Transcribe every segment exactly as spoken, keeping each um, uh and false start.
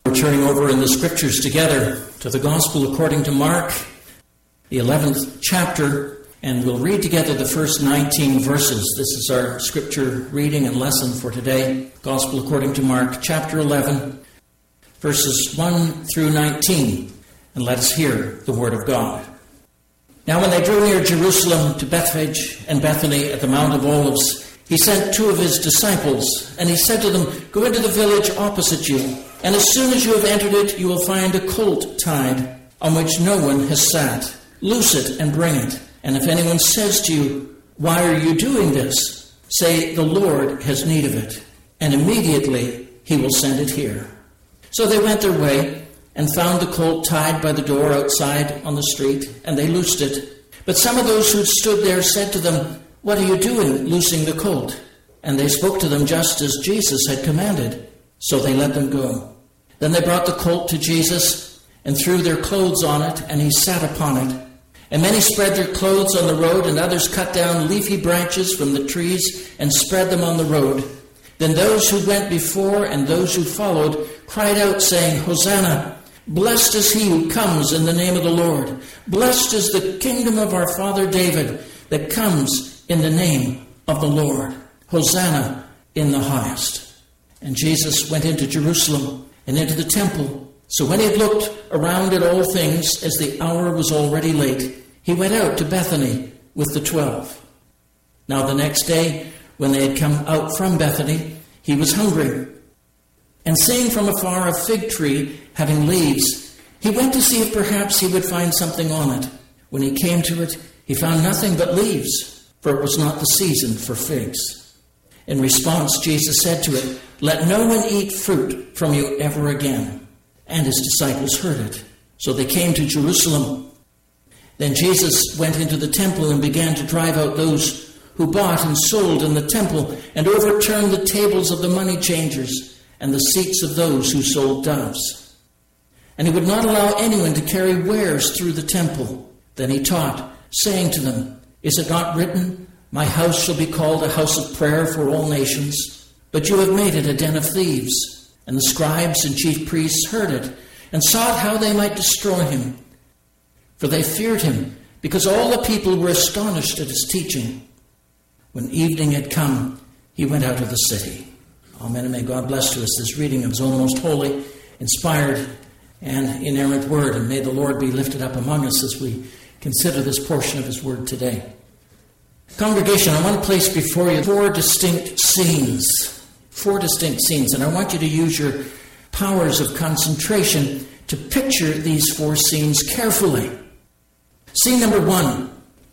We're turning over in the scriptures together to the Gospel according to Mark, the eleventh chapter, and we'll read together the first nineteen verses. This is our scripture reading and lesson for today. Gospel according to Mark, chapter eleven, verses one through nineteen. And let us hear the word of God. Now when they drew near Jerusalem to Bethphage and Bethany at the Mount of Olives, he sent two of his disciples, and he said to them, "Go into the village opposite you, and as soon as you have entered it, you will find a colt tied, on which no one has sat. Loose it and bring it. And if anyone says to you, 'Why are you doing this?' say, 'The Lord has need of it.' And immediately he will send it here." So they went their way and found the colt tied by the door outside on the street, and they loosed it. But some of those who stood there said to them, "What are you doing, loosing the colt?" And they spoke to them just as Jesus had commanded. So they let them go. Then they brought the colt to Jesus and threw their clothes on it, and he sat upon it. And many spread their clothes on the road, and others cut down leafy branches from the trees and spread them on the road. Then those who went before and those who followed cried out, saying, "Hosanna! Blessed is he who comes in the name of the Lord. Blessed is the kingdom of our father David that comes in the name of the Lord. Hosanna in the highest." And Jesus went into Jerusalem and into the temple. So when he had looked around at all things, as the hour was already late, he went out to Bethany with the twelve. Now the next day, when they had come out from Bethany, he was hungry. And seeing from afar a fig tree having leaves, he went to see if perhaps he would find something on it. When he came to it, he found nothing but leaves, for it was not the season for figs. In response, Jesus said to it, "Let no one eat fruit from you ever again." And his disciples heard it. So they came to Jerusalem. Then Jesus went into the temple and began to drive out those who bought and sold in the temple, and overturned the tables of the money changers and the seats of those who sold doves. And he would not allow anyone to carry wares through the temple. Then he taught, saying to them, "Is it not written, 'My house shall be called a house of prayer for all nations'? But you have made it a den of thieves." And the scribes and chief priests heard it, and sought how they might destroy him. For they feared him, because all the people were astonished at his teaching. When evening had come, he went out of the city. Amen, and may God bless to us this reading of his own most holy, inspired, and inerrant word. And may the Lord be lifted up among us as we consider this portion of his word today. Congregation, I want to place before you four distinct scenes. Four distinct scenes. And I want you to use your powers of concentration to picture these four scenes carefully. Scene number one.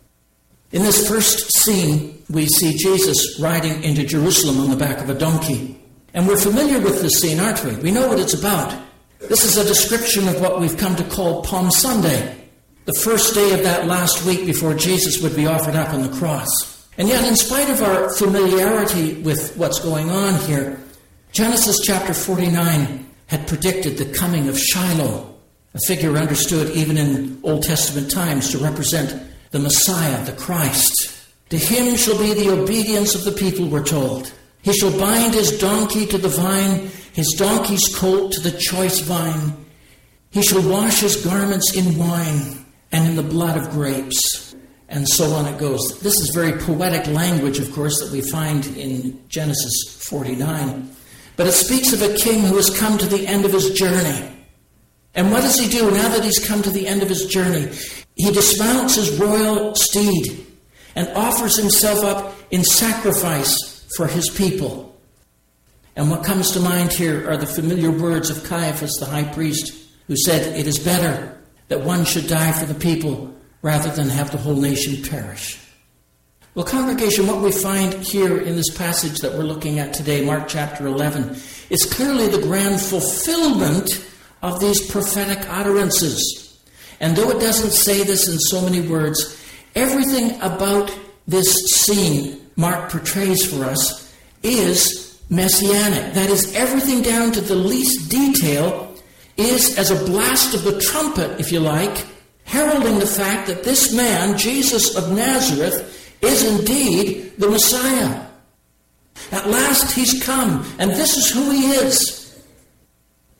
In this first scene, we see Jesus riding into Jerusalem on the back of a donkey. And we're familiar with this scene, aren't we? We know what it's about. This is a description of what we've come to call Palm Sunday, the first day of that last week before Jesus would be offered up on the cross. And yet, in spite of our familiarity with what's going on here, Genesis chapter forty-nine had predicted the coming of Shiloh, a figure understood even in Old Testament times to represent the Messiah, the Christ. To him shall be the obedience of the people, we're told. He shall bind his donkey to the vine, his donkey's colt to the choice vine. He shall wash his garments in wine and in the blood of grapes. And so on it goes. This is very poetic language, of course, that we find in Genesis forty-nine. But it speaks of a king who has come to the end of his journey. And what does he do now that he's come to the end of his journey? He dismounts his royal steed and offers himself up in sacrifice for his people. And what comes to mind here are the familiar words of Caiaphas, the high priest, who said, "It is better that one should die for the people rather than have the whole nation perish." Well, congregation, what we find here in this passage that we're looking at today, Mark chapter eleven, is clearly the grand fulfillment of these prophetic utterances. And though it doesn't say this in so many words, everything about this scene Mark portrays for us is messianic. That is, everything down to the least detail is as a blast of the trumpet, if you like, heralding the fact that this man, Jesus of Nazareth, is indeed the Messiah. At last he's come, and this is who he is.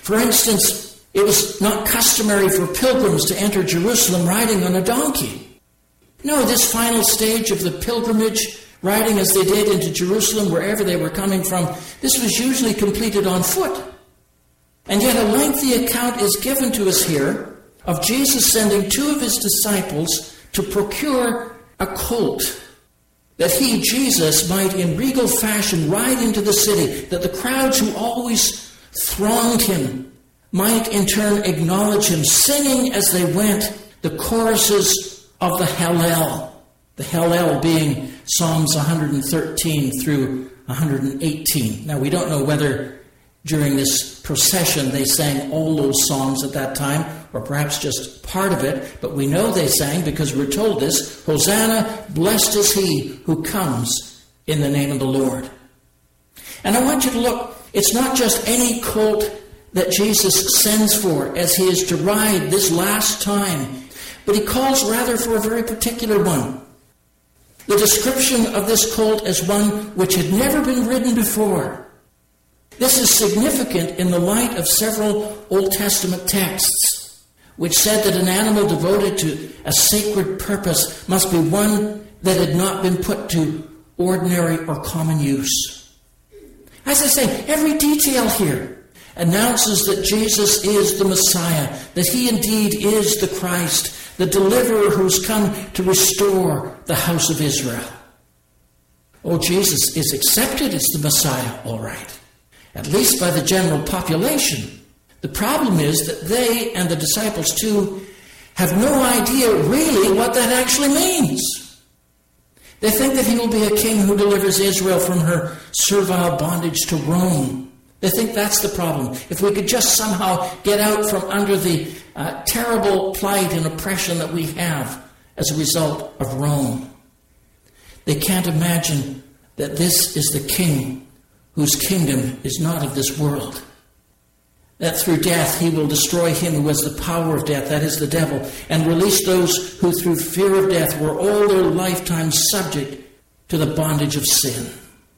For instance, it was not customary for pilgrims to enter Jerusalem riding on a donkey. No, this final stage of the pilgrimage, riding as they did into Jerusalem, wherever they were coming from, this was usually completed on foot. And yet a lengthy account is given to us here of Jesus sending two of his disciples to procure a colt, that he, Jesus, might in regal fashion ride into the city, that the crowds who always thronged him might in turn acknowledge him, singing as they went the choruses of the Hallel. The Hallel being Psalms one hundred thirteen through one hundred eighteen. Now, we don't know whether during this procession they sang all those songs at that time, or perhaps just part of it, but we know they sang because we're told this: Hosanna, blessed is he who comes in the name of the Lord. And I want you to look, it's not just any colt that Jesus sends for as he is to ride this last time, but he calls rather for a very particular one. The description of this colt as one which had never been ridden before. This is significant in the light of several Old Testament texts, which said that an animal devoted to a sacred purpose must be one that had not been put to ordinary or common use. As I say, every detail here announces that Jesus is the Messiah, that he indeed is the Christ, the deliverer who's come to restore the house of Israel. Oh, Jesus is accepted as the Messiah, all right, at least by the general population. The problem is that they, and the disciples too, have no idea really what that actually means. They think that he will be a king who delivers Israel from her servile bondage to Rome. They think that's the problem. If we could just somehow get out from under the uh, terrible plight and oppression that we have as a result of Rome. They can't imagine that this is the king whose kingdom is not of this world. That through death he will destroy him who has the power of death, that is the devil, and release those who through fear of death were all their lifetime subject to the bondage of sin.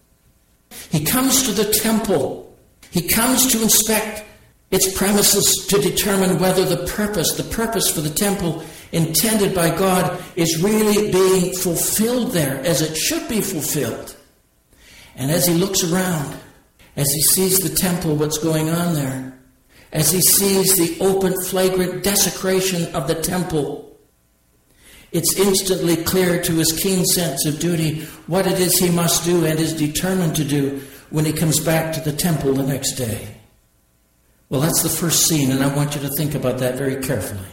He comes to the temple. He comes to inspect its premises to determine whether the purpose, the purpose for the temple intended by God is really being fulfilled there as it should be fulfilled. And as he looks around, as he sees the temple, what's going on there, as he sees the open, flagrant desecration of the temple, it's instantly clear to his keen sense of duty what it is he must do and is determined to do when he comes back to the temple the next day. Well, that's the first scene, and I want you to think about that very carefully.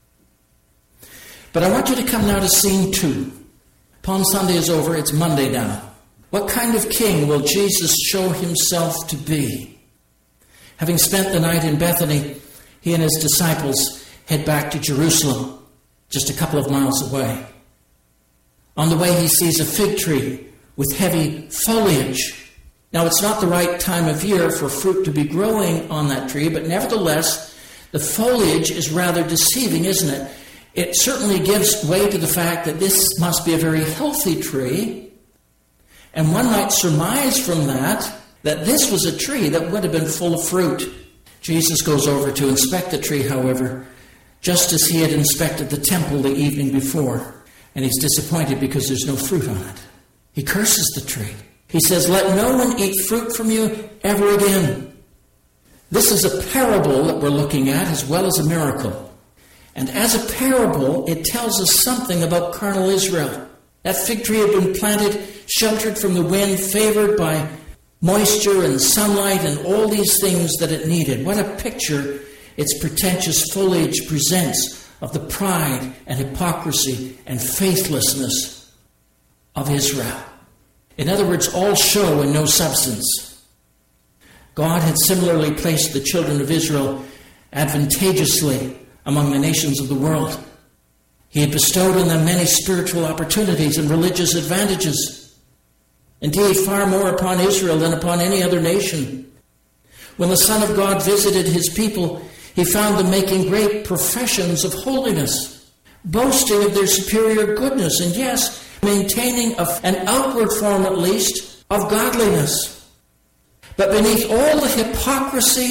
But I want you to come now to scene two. Palm Sunday is over, it's Monday now. What kind of king will Jesus show himself to be? Having spent the night in Bethany, he and his disciples head back to Jerusalem, just a couple of miles away. On the way, he sees a fig tree with heavy foliage. Now, it's not the right time of year for fruit to be growing on that tree, but nevertheless, the foliage is rather deceiving, isn't it? It certainly gives way to the fact that this must be a very healthy tree, and one might surmise from that that this was a tree that would have been full of fruit. Jesus goes over to inspect the tree, however, just as he had inspected the temple the evening before, and he's disappointed because there's no fruit on it. He curses the tree. He says, "Let no one eat fruit from you ever again." This is a parable that we're looking at as well as a miracle. And as a parable, it tells us something about carnal Israel. That fig tree had been planted, sheltered from the wind, favored by moisture and sunlight and all these things that it needed. What a picture its pretentious foliage presents of the pride and hypocrisy and faithlessness of Israel. In other words, all show and no substance. God had similarly placed the children of Israel advantageously among the nations of the world. He had bestowed on them many spiritual opportunities and religious advantages. Indeed, far more upon Israel than upon any other nation. When the Son of God visited his people, he found them making great professions of holiness, boasting of their superior goodness, and yes, maintaining a, an outward form at least of godliness. But beneath all the hypocrisy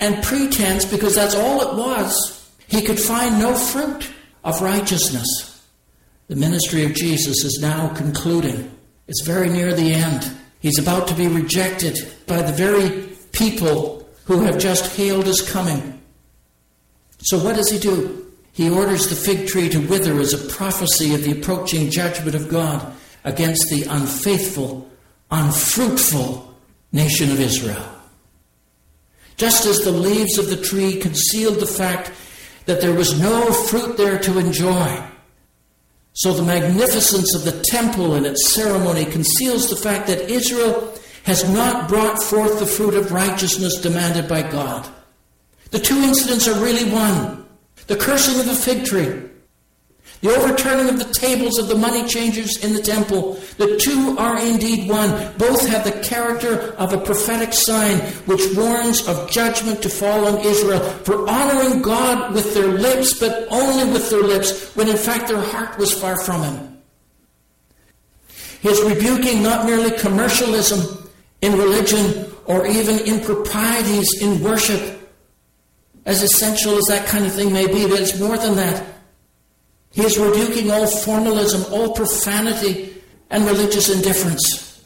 and pretense, because that's all it was, he could find no fruit of righteousness. The ministry of Jesus is now concluding. It's very near the end. He's about to be rejected by the very people who have just hailed his coming. So what does he do? He orders the fig tree to wither as a prophecy of the approaching judgment of God against the unfaithful, unfruitful nation of Israel. Just as the leaves of the tree concealed the fact that there was no fruit there to enjoy, so the magnificence of the temple and its ceremony conceals the fact that Israel has not brought forth the fruit of righteousness demanded by God. The two incidents are really one. The cursing of the fig tree, the overturning of the tables of the money changers in the temple. The two are indeed one. Both have the character of a prophetic sign which warns of judgment to fall on Israel for honoring God with their lips, but only with their lips, when in fact their heart was far from him. He is rebuking not merely commercialism in religion or even improprieties in worship, as essential as that kind of thing may be, but it's more than that. He is rebuking all formalism, all profanity, and religious indifference.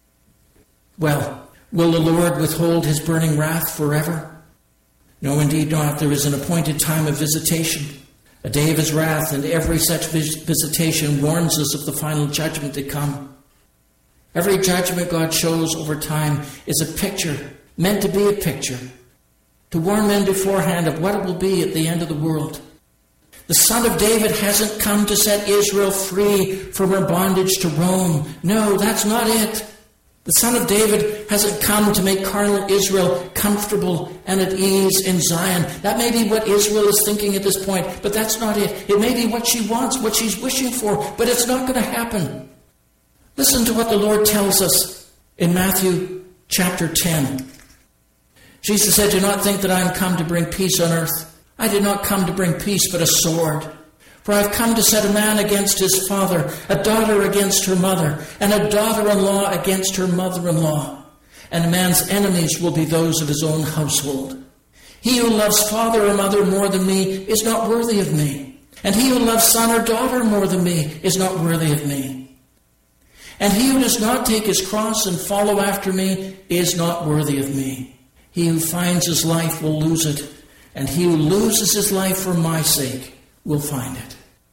Well, will the Lord withhold his burning wrath forever? No, indeed not. There is an appointed time of visitation, a day of his wrath, and every such visitation warns us of the final judgment to come. Every judgment God shows over time is a picture, meant to be a picture, to warn men beforehand of what it will be at the end of the world. The Son of David hasn't come to set Israel free from her bondage to Rome. No, that's not it. The Son of David hasn't come to make carnal Israel comfortable and at ease in Zion. That may be what Israel is thinking at this point, but that's not it. It may be what she wants, what she's wishing for, but it's not going to happen. Listen to what the Lord tells us in Matthew chapter ten. Jesus said, "Do not think that I am come to bring peace on earth. I did not come to bring peace, but a sword. For I have come to set a man against his father, a daughter against her mother, and a daughter-in-law against her mother-in-law. And a man's enemies will be those of his own household. He who loves father or mother more than me is not worthy of me. And he who loves son or daughter more than me is not worthy of me. And he who does not take his cross and follow after me is not worthy of me. He who finds his life will lose it, and he who loses his life for my sake will find it."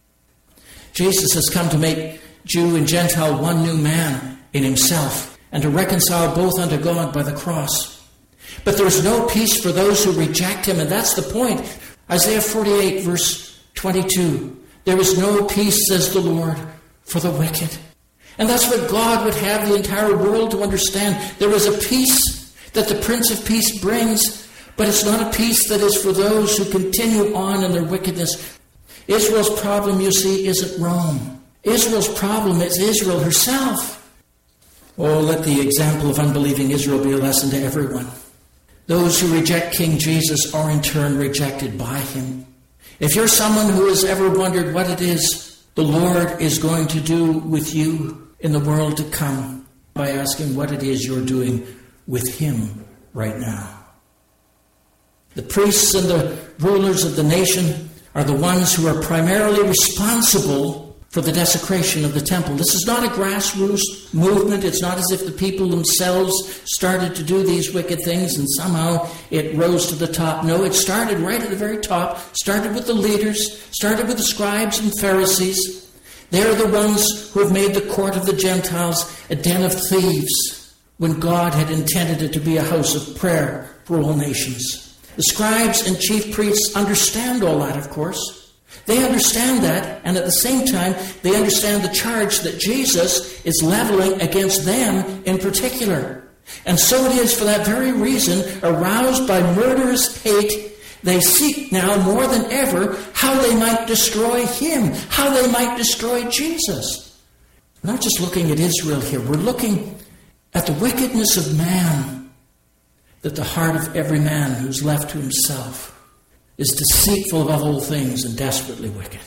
Jesus has come to make Jew and Gentile one new man in himself, and to reconcile both unto God by the cross. But there is no peace for those who reject him, and that's the point. Isaiah forty-eight, verse twenty-two. "There is no peace, says the Lord, for the wicked." And that's what God would have the entire world to understand. There is a peace that the Prince of Peace brings, but it's not a peace that is for those who continue on in their wickedness. Israel's problem, you see, isn't Rome. Israel's problem is Israel herself. Oh, let the example of unbelieving Israel be a lesson to everyone. Those who reject King Jesus are in turn rejected by him. If you're someone who has ever wondered what it is the Lord is going to do with you in the world to come, by asking what it is you're doing with him right now. The priests and the rulers of the nation are the ones who are primarily responsible for the desecration of the temple. This is not a grassroots movement. It's not as if the people themselves started to do these wicked things and somehow it rose to the top. No, it started right at the very top, started with the leaders, started with the scribes and Pharisees. They're the ones who have made the court of the Gentiles a den of thieves, when God had intended it to be a house of prayer for all nations. The scribes and chief priests understand all that, of course. They understand that, and at the same time, they understand the charge that Jesus is leveling against them in particular. And so it is for that very reason, aroused by murderous hate, they seek now more than ever how they might destroy him, how they might destroy Jesus. We're not just looking at Israel here, we're looking at the wickedness of man, that the heart of every man who's left to himself is deceitful above all things and desperately wicked.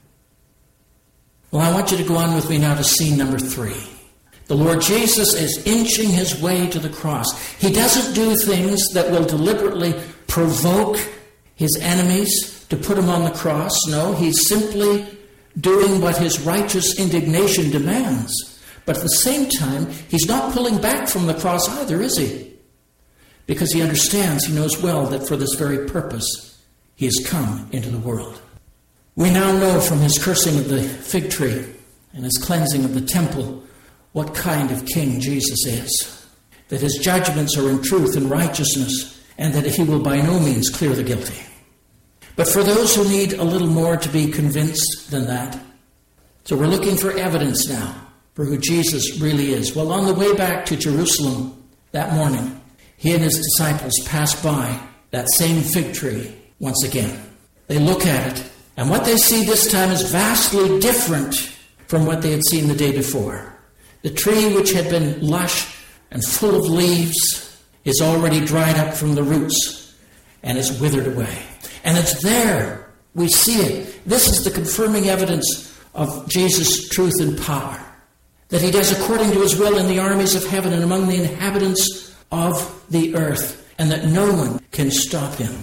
Well, I want you to go on with me now to scene number three. The Lord Jesus is inching his way to the cross. He doesn't do things that will deliberately provoke his enemies to put him on the cross. No, he's simply doing what his righteous indignation demands. But at the same time, he's not pulling back from the cross either, is he? Because he understands, he knows well that for this very purpose, he has come into the world. We now know from his cursing of the fig tree and his cleansing of the temple what kind of king Jesus is. That his judgments are in truth and righteousness, and that he will by no means clear the guilty. But for those who need a little more to be convinced than that, so we're looking for evidence now for who Jesus really is. Well, on the way back to Jerusalem that morning, he and his disciples passed by that same fig tree once again. They look at it, and what they see this time is vastly different from what they had seen the day before. The tree, which had been lush and full of leaves, is already dried up from the roots and is withered away. And it's there. We see it. This is the confirming evidence of Jesus' truth and power. That he does according to his will in the armies of heaven and among the inhabitants of the earth, and that no one can stop him.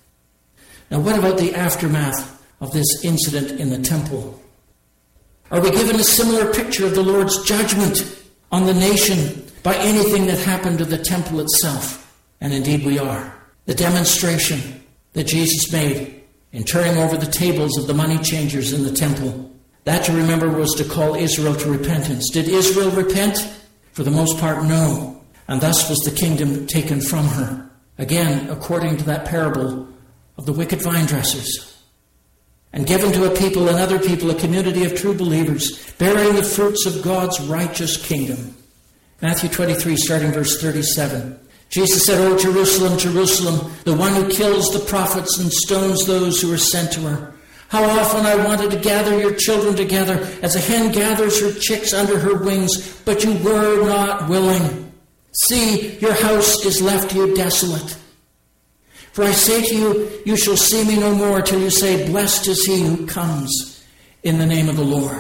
Now, what about the aftermath of this incident in the temple? Are we given a similar picture of the Lord's judgment on the nation by anything that happened to the temple itself? And indeed we are. The demonstration that Jesus made in turning over the tables of the money changers in the temple, that, you remember, was to call Israel to repentance. Did Israel repent? For the most part, no. And thus was the kingdom taken from her. Again, according to that parable of the wicked vine dressers. And given to a people, another people, a community of true believers, bearing the fruits of God's righteous kingdom. Matthew twenty-three, starting verse thirty-seven. Jesus said, "O Jerusalem, Jerusalem, the one who kills the prophets and stones those who are sent to her. How often I wanted to gather your children together as a hen gathers her chicks under her wings, but you were not willing. See, your house is left you desolate. For I say to you, you shall see me no more till you say, blessed is he who comes in the name of the Lord."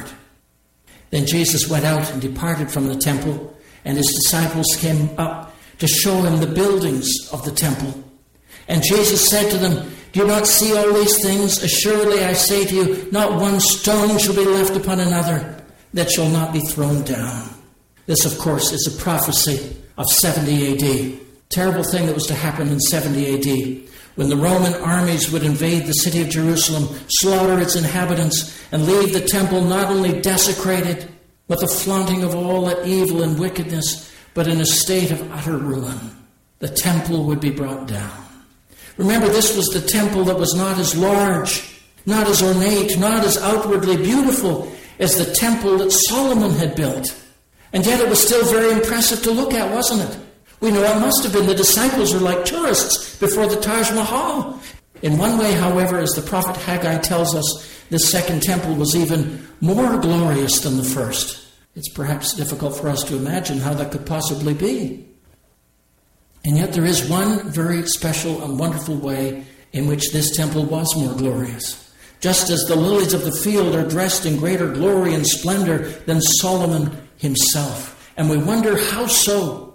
Then Jesus went out and departed from the temple, and his disciples came up to show him the buildings of the temple. And Jesus said to them, "Do you not see all these things? Assuredly I say to you, not one stone shall be left upon another that shall not be thrown down." This, of course, is a prophecy of seventy A D. Terrible thing that was to happen in seventy A D, when the Roman armies would invade the city of Jerusalem, slaughter its inhabitants, and leave the temple not only desecrated, with the flaunting of all that evil and wickedness, but in a state of utter ruin. The temple would be brought down. Remember, this was the temple that was not as large, not as ornate, not as outwardly beautiful as the temple that Solomon had built. And yet it was still very impressive to look at, wasn't it? We know it must have been. The disciples were like tourists before the Taj Mahal. In one way, however, as the prophet Haggai tells us, this second temple was even more glorious than the first. It's perhaps difficult for us to imagine how that could possibly be. And yet there is one very special and wonderful way in which this temple was more glorious. Just as the lilies of the field are dressed in greater glory and splendor than Solomon himself. And we wonder, how so?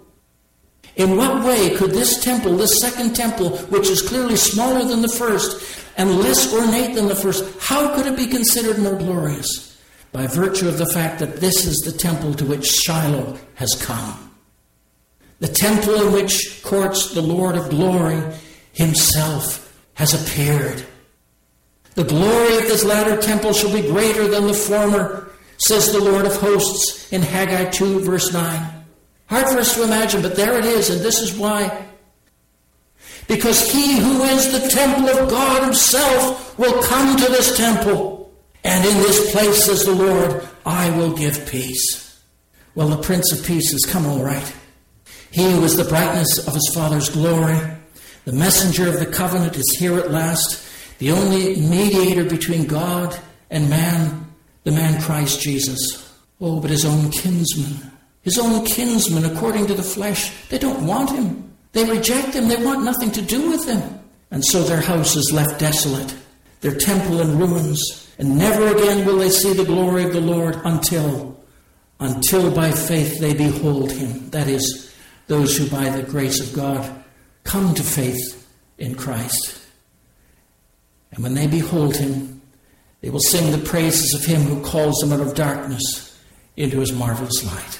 In what way could this temple, this second temple, which is clearly smaller than the first and less ornate than the first, how could it be considered more glorious? By virtue of the fact that this is the temple to which Shiloh has come. The temple in which courts the Lord of glory himself has appeared. The glory of this latter temple shall be greater than the former, says the Lord of hosts in Haggai two, verse nine. Hard for us to imagine, but there it is, and this is why. Because he who is the temple of God himself will come to this temple. And in this place, says the Lord, I will give peace. Well, the Prince of Peace has come, all right. He who is the brightness of his Father's glory, the messenger of the covenant, is here at last, the only mediator between God and man, the man Christ Jesus. Oh, but his own kinsmen, his own kinsmen according to the flesh, they don't want him. They reject him. They want nothing to do with him. And so their house is left desolate, their temple in ruins, and never again will they see the glory of the Lord until, until by faith they behold him. That is, those who by the grace of God come to faith in Christ. And when they behold him, they will sing the praises of him who calls them out of darkness into his marvelous light.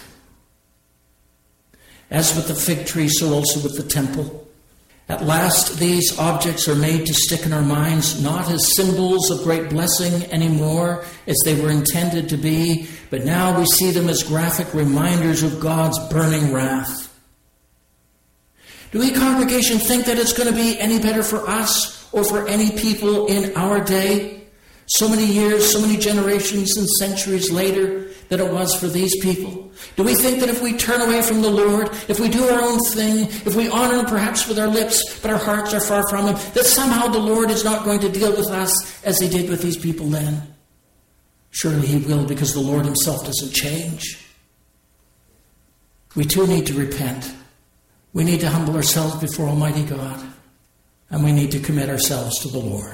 As with the fig tree, so also with the temple. At last, these objects are made to stick in our minds, not as symbols of great blessing anymore, as they were intended to be, but now we see them as graphic reminders of God's burning wrath. Do we, congregation, think that it's going to be any better for us or for any people in our day, so many years, so many generations and centuries later, than it was for these people? Do we think that if we turn away from the Lord, if we do our own thing, if we honor him perhaps with our lips, but our hearts are far from him, that somehow the Lord is not going to deal with us as he did with these people then? Surely he will, because the Lord himself doesn't change. We too need to repent. We need to humble ourselves before Almighty God, and we need to commit ourselves to the Lord.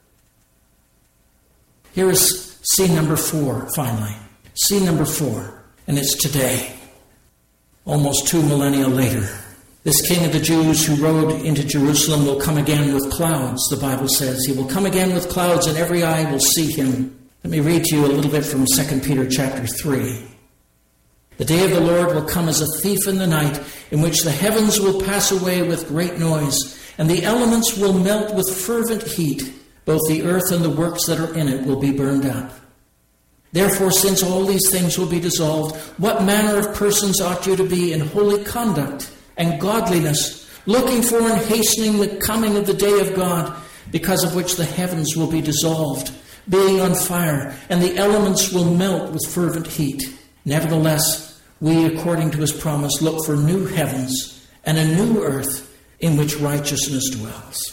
Here is scene number four, finally. Scene number four, and it's today, almost two millennia later. This King of the Jews who rode into Jerusalem will come again with clouds, the Bible says. He will come again with clouds, and every eye will see him. Let me read to you a little bit from Second Peter chapter three. The day of the Lord will come as a thief in the night, in which the heavens will pass away with great noise, and the elements will melt with fervent heat. Both the earth and the works that are in it will be burned up. Therefore, since all these things will be dissolved, what manner of persons ought you to be in holy conduct and godliness, looking for and hastening the coming of the day of God, because of which the heavens will be dissolved, being on fire, and the elements will melt with fervent heat. Nevertheless, we, according to his promise, look for new heavens and a new earth in which righteousness dwells.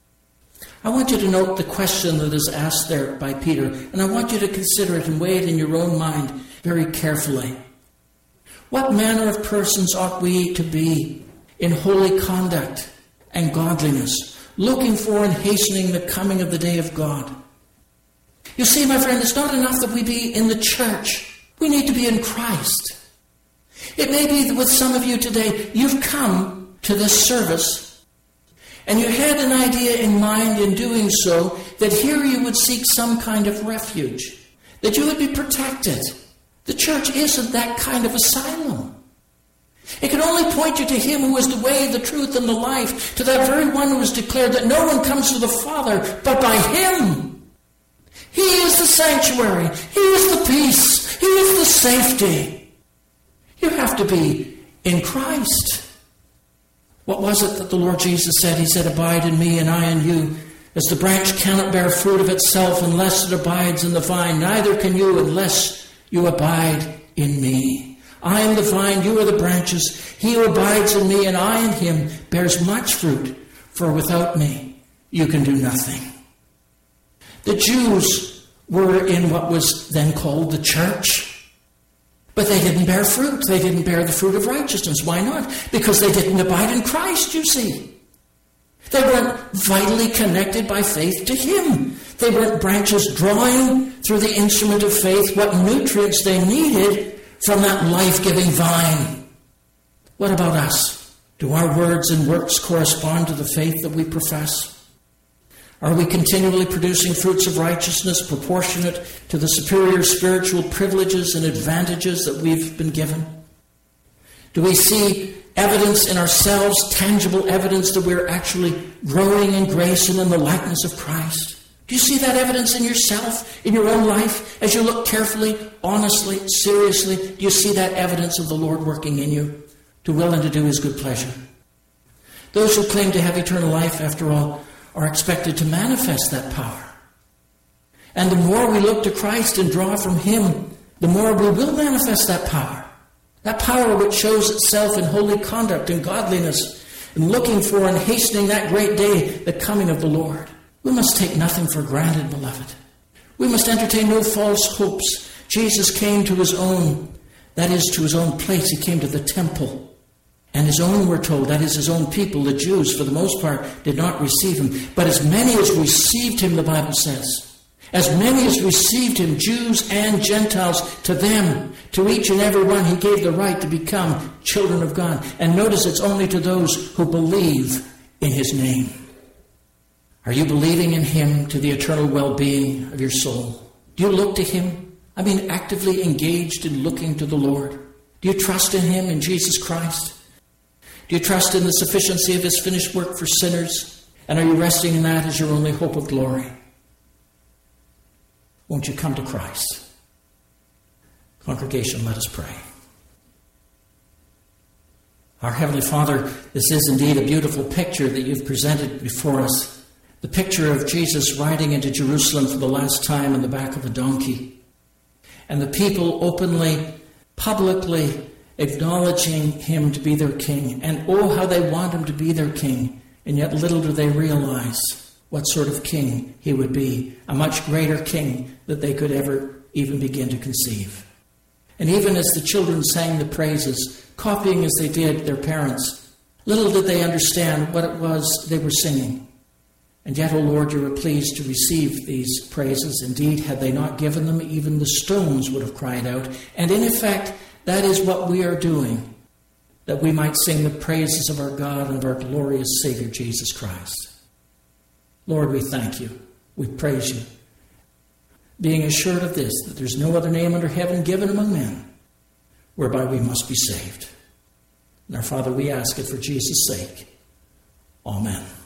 I want you to note the question that is asked there by Peter, and I want you to consider it and weigh it in your own mind very carefully. What manner of persons ought we to be in holy conduct and godliness, looking for and hastening the coming of the day of God? You see, my friend, it's not enough that we be in the church. We need to be in Christ. It may be that with some of you today, you've come to this service and you had an idea in mind in doing so that here you would seek some kind of refuge, that you would be protected. The church isn't that kind of asylum. It can only point you to him who is the way, the truth, and the life, to that very one who has declared that no one comes to the Father but by him. He is the sanctuary. He is the peace. He is the safety. You have to be in Christ. What was it that the Lord Jesus said? He said, abide in me and I in you. As the branch cannot bear fruit of itself unless it abides in the vine, neither can you unless you abide in me. I am the vine, you are the branches. He who abides in me and I in him bears much fruit, for without me you can do nothing. The Jews were in what was then called the church. But they didn't bear fruit. They didn't bear the fruit of righteousness. Why not? Because they didn't abide in Christ, you see. They weren't vitally connected by faith to him. They weren't branches drawing through the instrument of faith what nutrients they needed from that life-giving vine. What about us? Do our words and works correspond to the faith that we profess? Are we continually producing fruits of righteousness proportionate to the superior spiritual privileges and advantages that we've been given? Do we see evidence in ourselves, tangible evidence that we're actually growing in grace and in the likeness of Christ? Do you see that evidence in yourself, in your own life, as you look carefully, honestly, seriously? Do you see that evidence of the Lord working in you to will and to do his good pleasure? Those who claim to have eternal life, after all, are expected to manifest that power. And the more we look to Christ and draw from him, the more we will manifest that power. That power which shows itself in holy conduct and godliness, and looking for and hastening that great day, the coming of the Lord. We must take nothing for granted, beloved. We must entertain no false hopes. Jesus came to his own, that is, to his own place. He came to the temple. And his own, we're told, that is his own people, the Jews, for the most part, did not receive him. But as many as received him, the Bible says, as many as received him, Jews and Gentiles, to them, to each and every one, he gave the right to become children of God. And notice it's only to those who believe in his name. Are you believing in him to the eternal well-being of your soul? Do you look to him? I mean, actively engaged in looking to the Lord. Do you trust in him, in Jesus Christ? Do you trust in the sufficiency of his finished work for sinners? And are you resting in that as your only hope of glory? Won't you come to Christ? Congregation, let us pray. Our Heavenly Father, this is indeed a beautiful picture that you've presented before us. The picture of Jesus riding into Jerusalem for the last time on the back of a donkey. And the people openly, publicly acknowledging him to be their king. And oh, how they want him to be their king. And yet little do they realize what sort of king he would be. A much greater king that they could ever even begin to conceive. And even as the children sang the praises, copying as they did their parents, little did they understand what it was they were singing. And yet, O Lord, you were pleased to receive these praises. Indeed, had they not given them, even the stones would have cried out. And in effect, that is what we are doing, that we might sing the praises of our God and of our glorious Savior, Jesus Christ. Lord, we thank you. We praise you. Being assured of this, that there's no other name under heaven given among men whereby we must be saved. And our Father, we ask it for Jesus' sake. Amen.